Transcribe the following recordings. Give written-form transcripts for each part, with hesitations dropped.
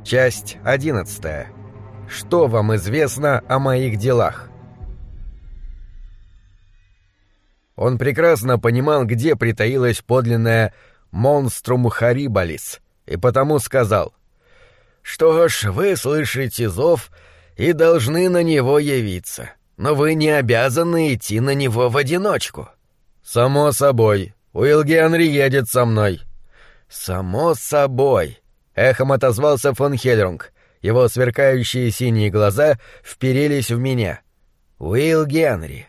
Часть 11. Что вам известно о моих делах? Он прекрасно понимал, где притаилась подлинная «монструм харибалис», и потому сказал: «Что ж, вы слышите зов и должны на него явиться, но вы не обязаны идти на него в одиночку». «Само собой. Уилл Генри едет со мной». «Само собой», — эхом отозвался фон Хельрунг. Его сверкающие синие глаза вперились в меня. «Уилл Генри».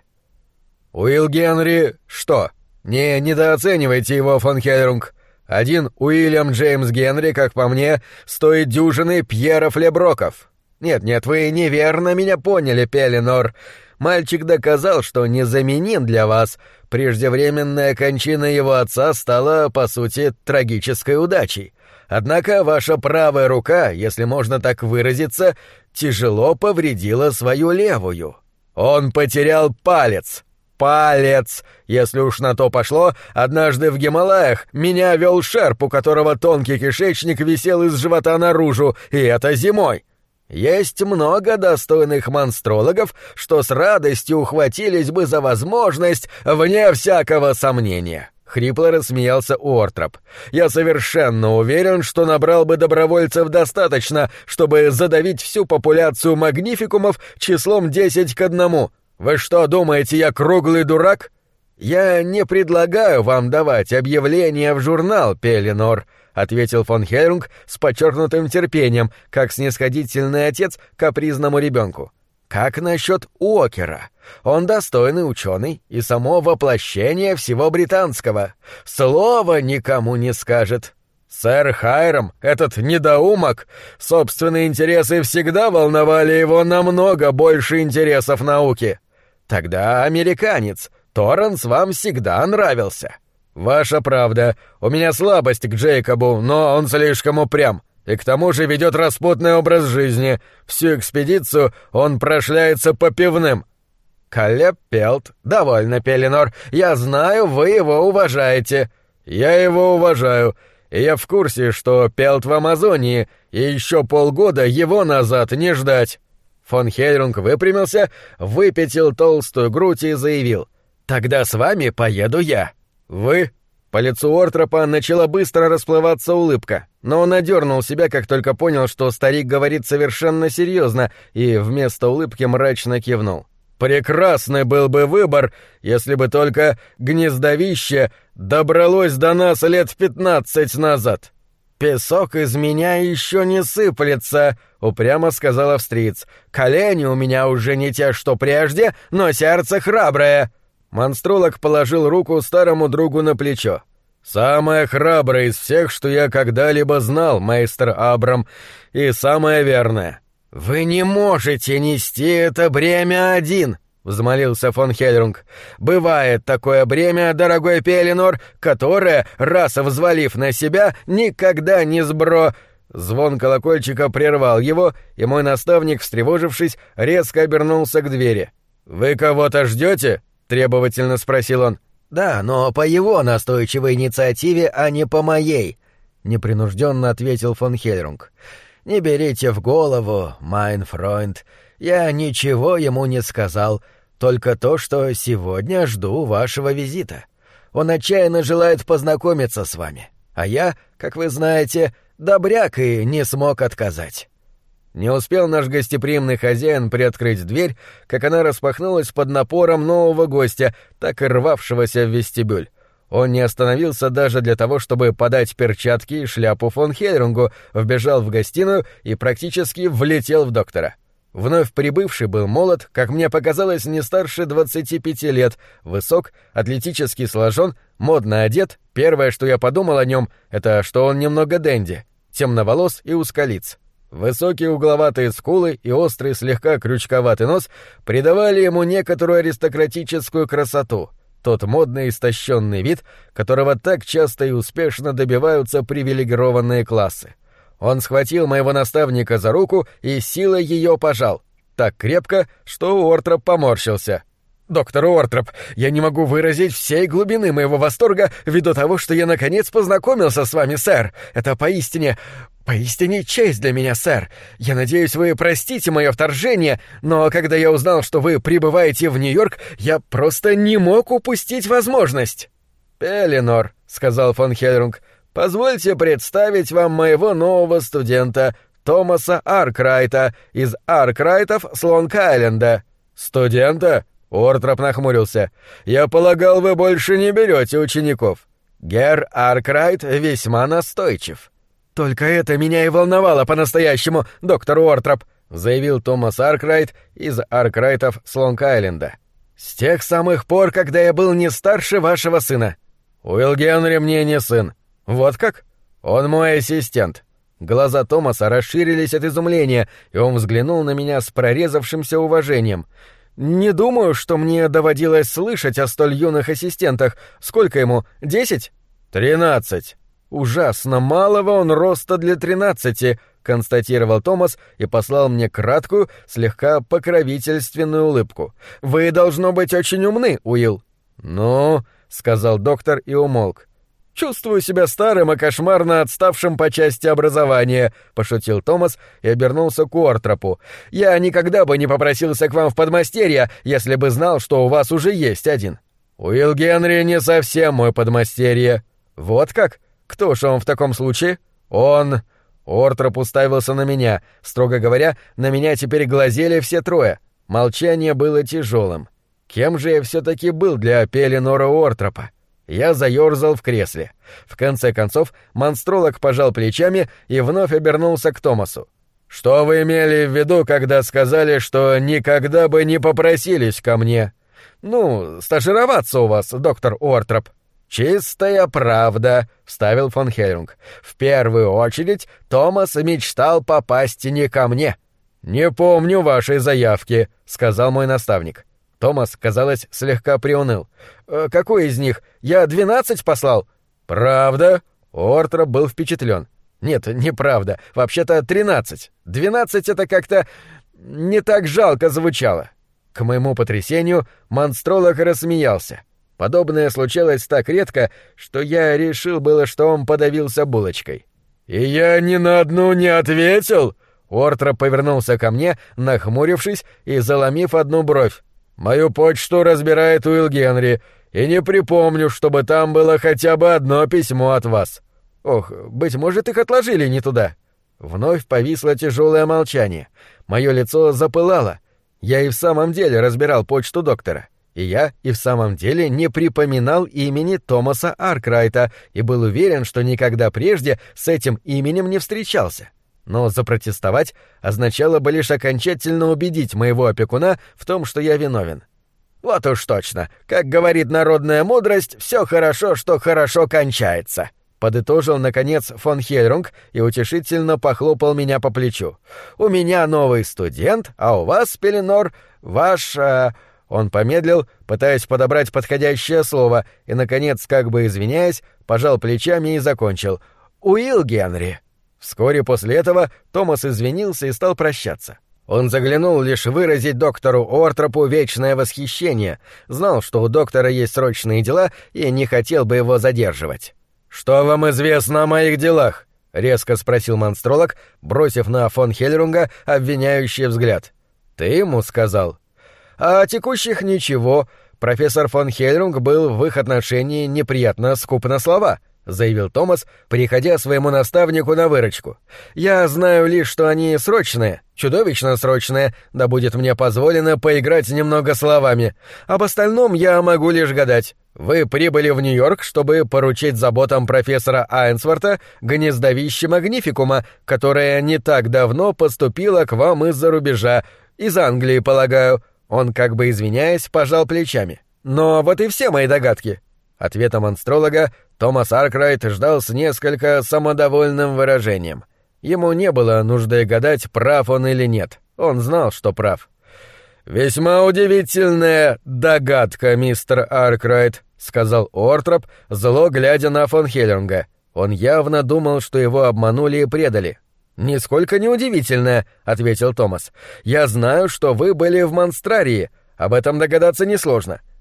«Уилл Генри что? Не недооценивайте его, фон Хельрунг. Один Уильям Джеймс Генри, как по мне, стоит дюжины Пьеров Леброков. Нет, вы неверно меня поняли, Пеленор. Мальчик доказал, что незаменим для вас. Преждевременная кончина его отца стала, по сути, трагической удачей. Однако ваша правая рука, если можно так выразиться, тяжело повредила свою левую. Он потерял палец. Палец! Если уж на то пошло, однажды в Гималаях меня вел шерп, у которого тонкий кишечник висел из живота наружу, и это зимой. Есть много достойных монстрологов, что с радостью ухватились бы за возможность, вне всякого сомнения. Хрипло рассмеялся Уортроп. «Я совершенно уверен, что набрал бы добровольцев достаточно, чтобы задавить всю популяцию магнификумов числом 10 к 1. Вы что, думаете, я круглый дурак? Я не предлагаю вам давать объявления в журнал, Пеленор», — ответил фон Хельрунг с подчеркнутым терпением, как снисходительный отец капризному ребенку. «Как насчет Уокера? Он достойный ученый и само воплощение всего британского. Слова никому не скажет». «Сэр Хайрам, этот недоумок, собственные интересы всегда волновали его намного больше интересов науки». «Тогда американец. Торренс вам всегда нравился». «Ваша правда. У меня слабость к Джейкобу, но он слишком упрям. И к тому же ведет распутный образ жизни. Всю экспедицию он прошляется по пивным». «Калеб Пелт. Довольно, Пеленор. Я знаю, вы его уважаете». «Я его уважаю. И я в курсе, что Пелт в Амазонии, и еще полгода его назад не ждать». Фон Хельрунг выпрямился, выпятил толстую грудь и заявил: «Тогда с вами поеду я». «Вы?» По лицу Уортропа начала быстро расплываться улыбка, но он одернул себя, как только понял, что старик говорит совершенно серьезно, и вместо улыбки мрачно кивнул. «Прекрасный был бы выбор, если бы только гнездовище добралось до нас лет 15 назад». «Песок из меня еще не сыплется», — упрямо сказал австриец. «Колени у меня уже не те, что прежде, но сердце храброе». Монстролог положил руку старому другу на плечо. «Самое храброе из всех, что я когда-либо знал, мейстер Абрам, и самое верное». «Вы не можете нести это бремя один», — взмолился фон Хельрунг. «Бывает такое бремя, дорогой Пеленор, которое, раз взвалив на себя, никогда не Звон колокольчика прервал его, и мой наставник, встревожившись, резко обернулся к двери. «Вы кого-то ждете?» — требовательно спросил он. «Да, но по его настойчивой инициативе, а не по моей», — непринужденно ответил фон Хельрунг. «Не берите в голову, майн фройнд, я ничего ему не сказал, только то, что сегодня жду вашего визита. Он отчаянно желает познакомиться с вами, а я, как вы знаете, добряк и не смог отказать». Не успел наш гостеприимный хозяин приоткрыть дверь, как она распахнулась под напором нового гостя, так и рвавшегося в вестибюль. Он не остановился даже для того, чтобы подать перчатки и шляпу фон Хельрунгу, вбежал в гостиную и практически влетел в доктора. Вновь прибывший был молод, как мне показалось, не старше 25 лет, высок, атлетически сложен, модно одет. Первое, что я подумал о нем, это что он немного денди, темноволос и узколиц. Высокие угловатые скулы и острый слегка крючковатый нос придавали ему некоторую аристократическую красоту, тот модный истощенный вид, которого так часто и успешно добиваются привилегированные классы. Он схватил моего наставника за руку и силой ее пожал, так крепко, что Уортроп поморщился. «Доктор Уортроп, я не могу выразить всей глубины моего восторга ввиду того, что я наконец познакомился с вами, сэр. Это поистине «Поистине честь для меня, сэр. Я надеюсь, вы простите мое вторжение, но когда я узнал, что вы прибываете в Нью-Йорк, я просто не мог упустить возможность». «Пеленор», — сказал фон Хельрунг, — «позвольте представить вам моего нового студента, Томаса Аркрайта, из Аркрайтов с Лонг-Айленда». «Студента?» — Уортроп нахмурился. «Я полагал, вы больше не берете учеников». «Герр Аркрайт весьма настойчив». «Только это меня и волновало по-настоящему, доктор Уортроп», — заявил Томас Аркрайт из Аркрайтов с Лонг-Айленда. «С тех самых пор, когда я был не старше вашего сына». «Уилл Генри мне не сын». «Вот как? Он мой ассистент». Глаза Томаса расширились от изумления, и он взглянул на меня с прорезавшимся уважением. «Не думаю, что мне доводилось слышать о столь юных ассистентах. Сколько ему? 10?» «13». «Ужасно малого он роста для 13, констатировал Томас и послал мне краткую, слегка покровительственную улыбку. «Вы, должно быть, очень умны, Уилл». «Ну», — сказал доктор и умолк. «Чувствую себя старым и кошмарно отставшим по части образования», — пошутил Томас и обернулся к Уортропу. «Я никогда бы не попросился к вам в подмастерья, если бы знал, что у вас уже есть один». «Уилл Генри не совсем мой подмастерье». «Вот как? Кто же он в таком случае?» «Он...» Уортроп уставился на меня. Строго говоря, на меня теперь глазели все трое. Молчание было тяжелым. Кем же я все-таки был для Пеленора Уортропа? Я заерзал в кресле. В конце концов, монстролог пожал плечами и вновь обернулся к Томасу. «Что вы имели в виду, когда сказали, что никогда бы не попросились ко мне?» «Ну, стажироваться у вас, доктор Уортроп». «Чистая правда», — вставил фон Хельрунг. «В первую очередь Томас мечтал попасть не ко мне». «Не помню вашей заявки», — сказал мой наставник. Томас, казалось, слегка приуныл. «Какой из них? Я 12 послал?» «Правда?» Уортроп был впечатлен. «Нет, неправда. Вообще-то 13. 12 — это как-то не так жалко звучало». К моему потрясению, монстролог рассмеялся. Подобное случалось так редко, что я решил было, что он подавился булочкой. «И я ни на одну не ответил?» Уортроп повернулся ко мне, нахмурившись и заломив одну бровь. «Мою почту разбирает Уилл Генри, и не припомню, чтобы там было хотя бы одно письмо от вас». «Ох, быть может, их отложили не туда». Вновь повисло тяжелое молчание. Мое лицо запылало. Я и в самом деле разбирал почту доктора. И я и в самом деле не припоминал имени Томаса Аркрайта и был уверен, что никогда прежде с этим именем не встречался. Но запротестовать означало бы лишь окончательно убедить моего опекуна в том, что я виновен. «Вот уж точно, как говорит народная мудрость, все хорошо, что хорошо кончается», — подытожил, наконец, фон Хельрунг и утешительно похлопал меня по плечу. «У меня новый студент, а у вас, Пеленор, ваш...» Он помедлил, пытаясь подобрать подходящее слово, и, наконец, как бы извиняясь, пожал плечами и закончил. «Уилл Генри». Вскоре после этого Томас извинился и стал прощаться. Он заглянул лишь выразить доктору Уортропу вечное восхищение, знал, что у доктора есть срочные дела и не хотел бы его задерживать. «Что вам известно о моих делах?» — резко спросил монстролог, бросив на фон Хельрунга обвиняющий взгляд. «Ты ему сказал?» «А о текущих ничего. Профессор фон Хельрунг был в их отношении неприятно скуп на слова», — заявил Томас, приходя своему наставнику на выручку. «Я знаю лишь, что они срочные, чудовищно срочные, да будет мне позволено поиграть немного словами. Об остальном я могу лишь гадать. Вы прибыли в Нью-Йорк, чтобы поручить заботам профессора Айнсворта гнездовище Магнификума, которое не так давно поступило к вам из-за рубежа, из Англии, полагаю». Он, как бы извиняясь, пожал плечами. «Но вот и все мои догадки». Ответом монстролога Томас Аркрайт ждал с несколько самодовольным выражением. Ему не было нужды гадать, прав он или нет. Он знал, что прав. «Весьма удивительная догадка, мистер Аркрайт», — сказал Уортроп, зло глядя на фон Хельрунга. Он явно думал, что его обманули и предали. «Нисколько не удивительное», — ответил Томас. «Я знаю, что вы были в Монстрарии. Об этом догадаться несложно.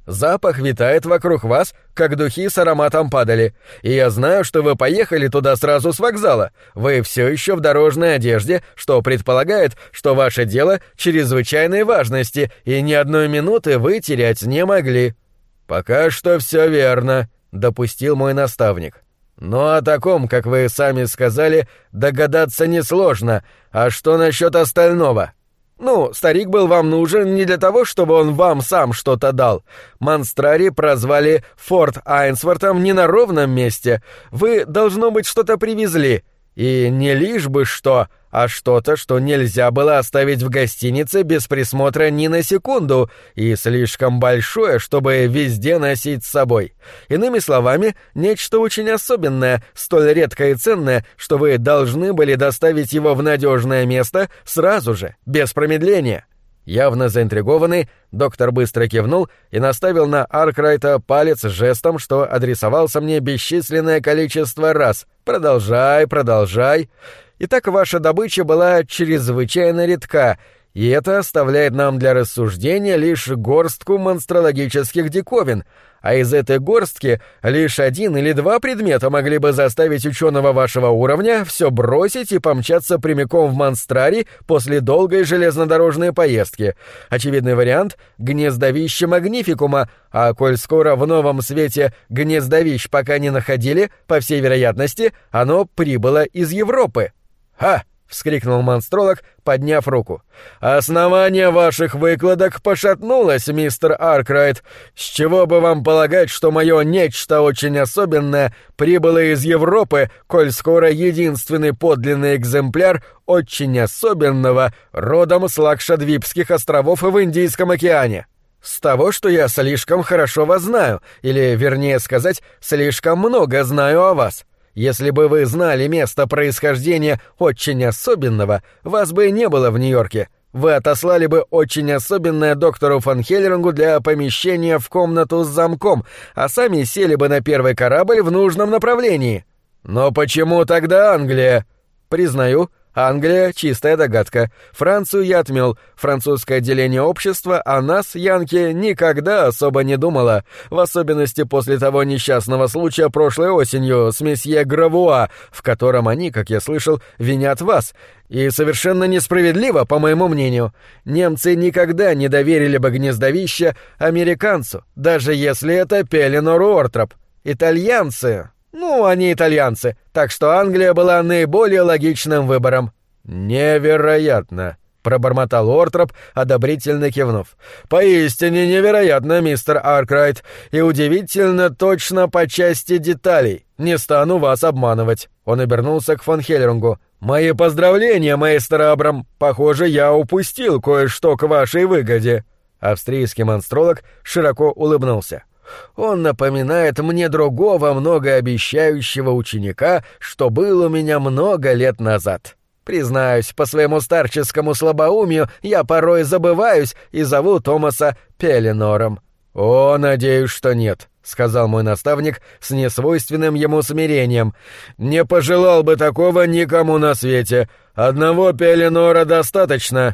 Запах витает вокруг вас, как духи с ароматом падали. И я знаю, что вы поехали туда сразу с вокзала. Вы все еще в дорожной одежде, что предполагает, что ваше дело чрезвычайной важности, и ни одной минуты вы терять не могли». «Пока что все верно», — допустил мой наставник. «Но о таком, как вы сами сказали, догадаться несложно. А что насчет остального?» «Ну, старик был вам нужен не для того, чтобы он вам сам что-то дал. Монстрари прозвали Форт Айнсвортом не на ровном месте. Вы, должно быть, что-то привезли. И не лишь бы что, а что-то, что нельзя было оставить в гостинице без присмотра ни на секунду, и слишком большое, чтобы везде носить с собой. Иными словами, нечто очень особенное, столь редкое и ценное, что вы должны были доставить его в надежное место сразу же, без промедления». Явно заинтригованный, доктор быстро кивнул и наставил на Аркрайта палец жестом, что адресовался мне бесчисленное количество раз. «Продолжай, продолжай». Итак, ваша добыча была чрезвычайно редка, и это оставляет нам для рассуждения лишь горстку монстрологических диковин, а из этой горстки лишь 1 или 2 предмета могли бы заставить ученого вашего уровня все бросить и помчаться прямиком в Монстрари после долгой железнодорожной поездки. Очевидный вариант — гнездовище Магнификума, а коль скоро в Новом Свете гнездовищ пока не находили, по всей вероятности, оно прибыло из Европы. «Ха!» — вскрикнул монстролог, подняв руку. «Основание ваших выкладок пошатнулось, мистер Аркрайт. С чего бы вам полагать, что мое нечто очень особенное прибыло из Европы, коль скоро единственный подлинный экземпляр очень особенного родом с Лакшадвипских островов в Индийском океане? С того, что я слишком хорошо вас знаю, или, вернее сказать, слишком много знаю о вас. Если бы вы знали место происхождения очень особенного, вас бы не было в Нью-Йорке. Вы отослали бы очень особенное доктору фон Хеллерингу для помещения в комнату с замком, а сами сели бы на первый корабль в нужном направлении». «Но почему тогда Англия?» «Признаю, Англия — чистая догадка. Францию я отмел. Французское отделение общества о нас, янки, никогда особо не думало. В особенности после того несчастного случая прошлой осенью с месье Гравуа, в котором они, как я слышал, винят вас. И совершенно несправедливо, по моему мнению. Немцы никогда не доверили бы гнездовище американцу, даже если это Пеленор Уортроп. Итальянцы... Ну, они итальянцы, так что Англия была наиболее логичным выбором». «Невероятно», — пробормотал Уортроп, одобрительно кивнув. «Поистине невероятно, мистер Аркрайт, и удивительно точно по части деталей. Не стану вас обманывать». Он обернулся к фон Хеллерингу. «Мои поздравления, мейстер Абрам. Похоже, я упустил кое-что к вашей выгоде». Австрийский монстролог широко улыбнулся. «Он напоминает мне другого многообещающего ученика, что был у меня много лет назад. Признаюсь, по своему старческому слабоумию я порой забываюсь и зову Томаса Пеленором». «О, надеюсь, что нет», — сказал мой наставник с несвойственным ему смирением. «Не пожелал бы такого никому на свете. Одного Пеленора достаточно».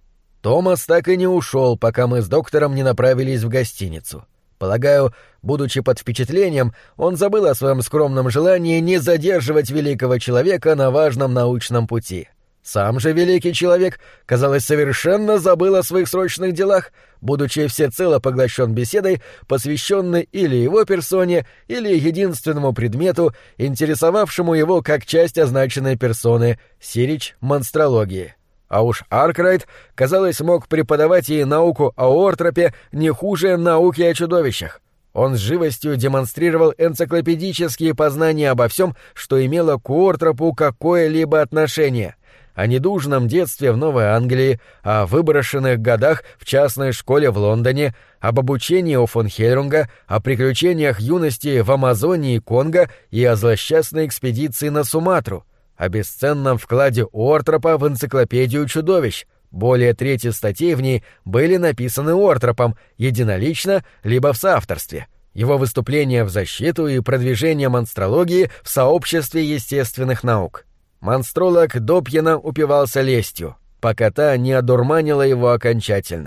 Томас так и не ушел, пока мы с доктором не направились в гостиницу. Полагаю, будучи под впечатлением, он забыл о своем скромном желании не задерживать великого человека на важном научном пути. Сам же великий человек, казалось, совершенно забыл о своих срочных делах, будучи всецело поглощен беседой, посвященной или его персоне, или единственному предмету, интересовавшему его как часть означенной персоны — сирич монстрологии. А уж Аркрайт, казалось, мог преподавать ей науку о Уортропе не хуже науки о чудовищах. Он с живостью демонстрировал энциклопедические познания обо всем, что имело к Уортропу какое-либо отношение. О недужном детстве в Новой Англии, о выброшенных годах в частной школе в Лондоне, об обучении у фон Хеллеринга, о приключениях юности в Амазонии и Конго и о злосчастной экспедиции на Суматру, о бесценном вкладе Уортропа в энциклопедию чудовищ. Более трети статей в ней были написаны Уортропом, единолично, либо в соавторстве. Его выступления в защиту и продвижение монстрологии в сообществе естественных наук. Монстролог допьяно упивался лестью, пока та не одурманила его окончательно. В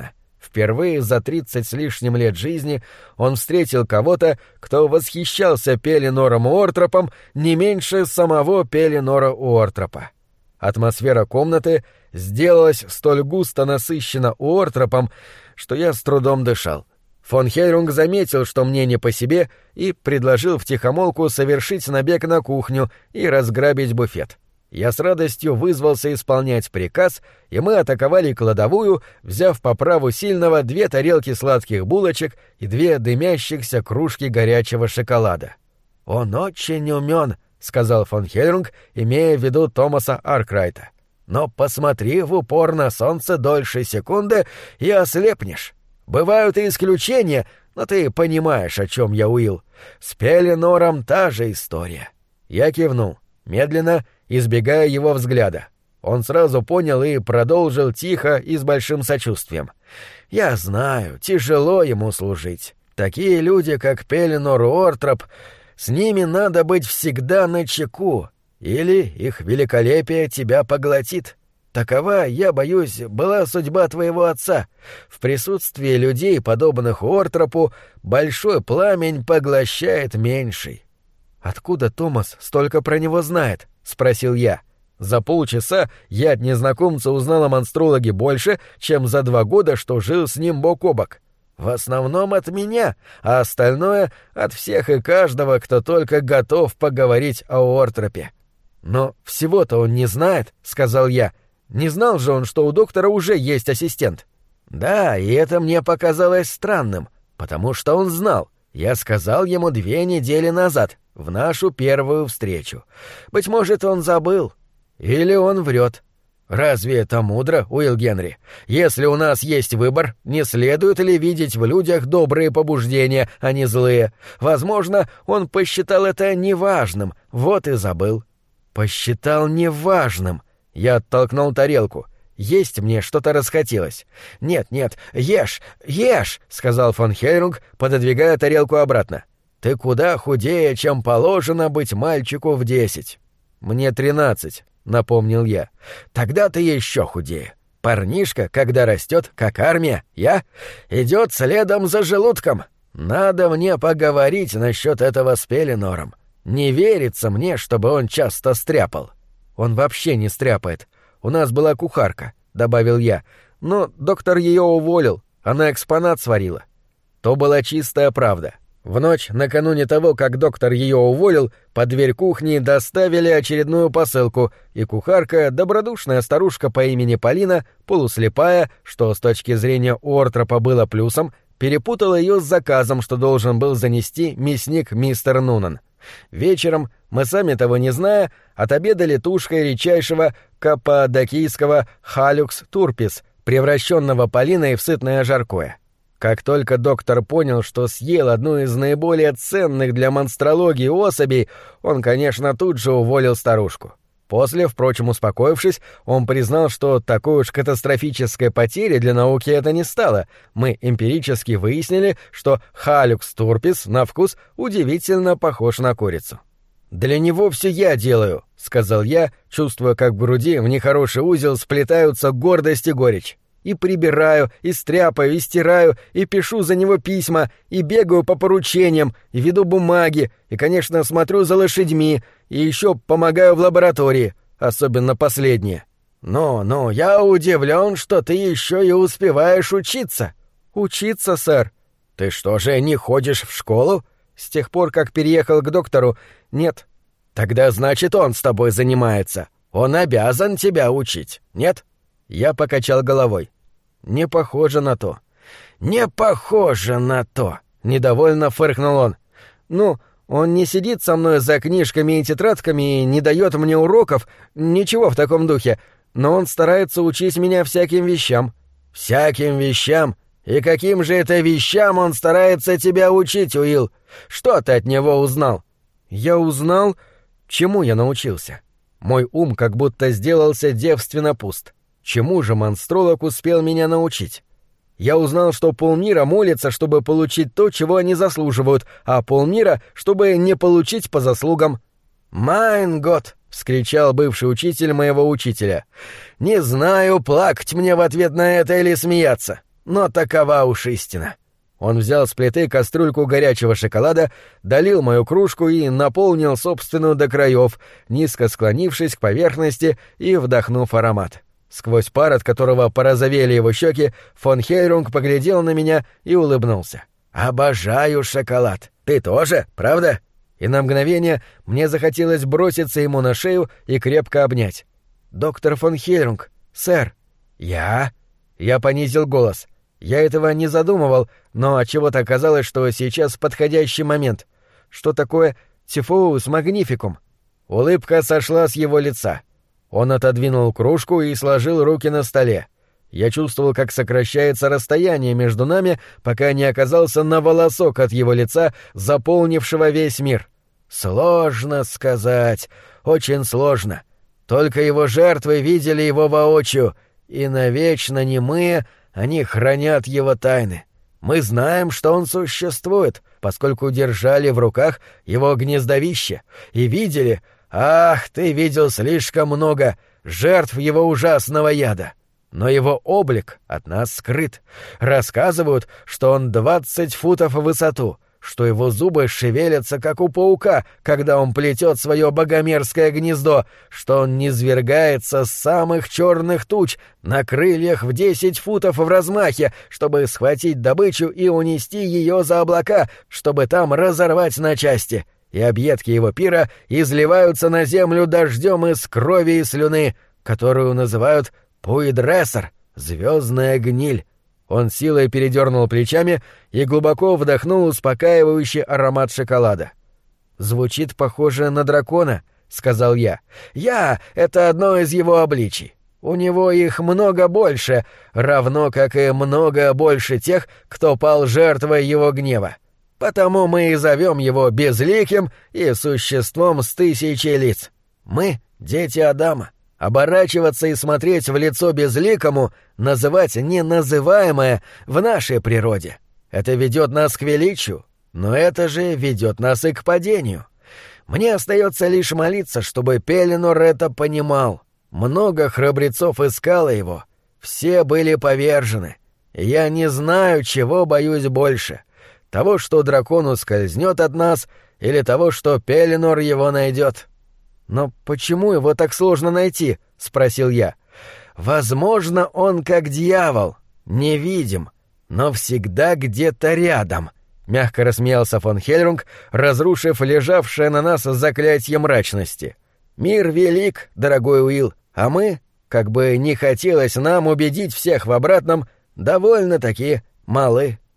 Впервые за 30 с лишним лет жизни он встретил кого-то, кто восхищался Пелинором Уортропом не меньше самого Пелинора Уортропа. Атмосфера комнаты сделалась столь густо насыщена Уортропом, что я с трудом дышал. Фон Херунг заметил, что мне не по себе, и предложил втихомолку совершить набег на кухню и разграбить буфет. Я с радостью вызвался исполнять приказ, и мы атаковали кладовую, взяв по праву сильного 2 тарелки сладких булочек и 2 дымящихся кружки горячего шоколада. «Он очень умён», — сказал фон Херунг, имея в виду Томаса Аркрайта. «Но посмотри в упор на солнце дольше секунды и ослепнешь. Бывают и исключения, но ты понимаешь, о чем я, Уилл. С Пелинором та же история». Я кивнул, медленно, избегая его взгляда. Он сразу понял и продолжил тихо и с большим сочувствием. «Я знаю, тяжело ему служить. Такие люди, как Пелинор Уортроп, с ними надо быть всегда начеку, или их великолепие тебя поглотит. Такова, я боюсь, была судьба твоего отца. В присутствии людей, подобных Уортропу, большой пламень поглощает меньший». «Откуда Томас столько про него знает?» — спросил я. За полчаса я от незнакомца узнал о монстрологе больше, чем за 2 года, что жил с ним бок о бок. В основном от меня, а остальное — от всех и каждого, кто только готов поговорить о Уортропе. «Но всего-то он не знает», — сказал я. «Не знал же он, что у доктора уже есть ассистент». «Да, и это мне показалось странным, потому что он знал. Я сказал ему 2 недели назад, в нашу первую встречу. Быть может, он забыл. Или он врет. Разве это мудро, Уилл Генри? Если у нас есть выбор, не следует ли видеть в людях добрые побуждения, а не злые? Возможно, он посчитал это неважным, вот и забыл». «Посчитал неважным». Я оттолкнул тарелку. Есть мне что-то расхотелось. «Нет, ешь, ешь!» — сказал фон Херунг, пододвигая тарелку обратно. «Ты куда худее, чем положено быть мальчику в 10. «Мне 13», — напомнил я. «Тогда ты еще худее. Парнишка, когда растет, как армия, идет следом за желудком. Надо мне поговорить насчет этого с Пелинором. Не верится мне, чтобы он часто стряпал». «Он вообще не стряпает. У нас была кухарка», — добавил я. «Но доктор ее уволил, она экспонат сварила». То была чистая правда. В ночь, накануне того, как доктор ее уволил, под дверь кухни доставили очередную посылку, и кухарка, добродушная старушка по имени Полина, полуслепая, что с точки зрения Уортропа было плюсом, перепутала ее с заказом, что должен был занести мясник мистер Нунан. Вечером, мы сами того не зная, отобедали тушкой редчайшего каппадокийского халюкс турпис, превращенного Полиной в сытное жаркое. Как только доктор понял, что съел одну из наиболее ценных для монстрологии особей, он, конечно, тут же уволил старушку. После, впрочем, успокоившись, он признал, что такой уж катастрофической потери для науки это не стало. Мы эмпирически выяснили, что халюкс турпис на вкус удивительно похож на курицу. «Для него все я делаю», — сказал я, чувствуя, как в груди в нехороший узел сплетаются гордость и горечь. «И прибираю, и стряпаю, и стираю, и пишу за него письма, и бегаю по поручениям, и веду бумаги, и, конечно, смотрю за лошадьми, и еще помогаю в лаборатории, особенно последнее. Но я удивлен, что ты еще и успеваешь учиться». «Учиться, сэр». «Ты что же, не ходишь в школу?» «С тех пор, как переехал к доктору, нет». «Тогда, значит, он с тобой занимается. Он обязан тебя учить, нет?» Я покачал головой. «Не похоже на то». «Не похоже на то», — недовольно фыркнул он. «Ну, он не сидит со мной за книжками и тетрадками и не дает мне уроков, ничего в таком духе, но он старается учить меня всяким вещам». «Всяким вещам? И каким же это вещам он старается тебя учить, Уилл? Что ты от него узнал?» «Я узнал, чему я научился. Мой ум как будто сделался девственно пуст. Чему же монстролог успел меня научить? Я узнал, что полмира молится, чтобы получить то, чего они заслуживают, а полмира, чтобы не получить по заслугам». «Майн гот!» — вскричал бывший учитель моего учителя. «Не знаю, плакать мне в ответ на это или смеяться. но такова уж истина». Он взял с плиты кастрюльку горячего шоколада, долил мою кружку и наполнил собственную до краев, низко склонившись к поверхности и вдохнув аромат. Сквозь пар, от которого порозовели его щеки, фон Хельрунг поглядел на меня и улыбнулся. «Обожаю шоколад. Ты тоже, правда?» И на мгновение мне захотелось броситься ему на шею и крепко обнять. «Доктор фон Хельрунг, сэр». «Я?» Я понизил голос. Я этого не задумывал, но отчего-то оказалось, что сейчас подходящий момент. Что такое «тифоус магнификум»? Улыбка сошла с его лица. Он отодвинул кружку и сложил руки на столе. Я чувствовал, как сокращается расстояние между нами, пока не оказался на волосок от его лица, заполнившего весь мир. Сложно сказать, очень сложно. Только его жертвы видели его воочию, и навечно немые они хранят его тайны. Мы знаем, что он существует, поскольку держали в руках его гнездовище, и видели, ах, ты видел слишком много жертв его ужасного яда. Но его облик от нас скрыт. Рассказывают, что он 20 футов в высоту, что его зубы шевелятся, как у паука, когда он плетет свое богомерзкое гнездо, что он низвергается с самых черных туч на крыльях в 10 футов в размахе, чтобы схватить добычу и унести ее за облака, чтобы там разорвать на части, и объедки его пира изливаются на землю дождем из крови и слюны, которую называют «пуидрессер» — «звездная гниль». Он силой передернул плечами и глубоко вдохнул успокаивающий аромат шоколада. «Звучит похоже на дракона», — сказал я. Это одно из его обличий. У него их много больше, равно как и много больше тех, кто пал жертвой его гнева. Потому мы и зовем его безликим и существом с 1000 лиц. Мы — дети Адама. Оборачиваться и смотреть в лицо безликому, называть неназываемое в нашей природе. Это ведет нас к величию, но это же ведет нас и к падению. Мне остается лишь молиться, чтобы Пеленор это понимал. Много храбрецов искало его. Все были повержены. Я не знаю, чего боюсь больше. Того, что дракон ускользнет от нас, или того, что Пеленор его найдет. «Но почему его так сложно найти?» — спросил я. «Возможно, он как дьявол, невидим, но всегда где-то рядом», — мягко рассмеялся фон Хельрунг, разрушив лежавшее на нас заклятие мрачности. «Мир велик, дорогой Уилл, а мы, как бы не хотелось нам убедить всех в обратном, довольно-таки малы».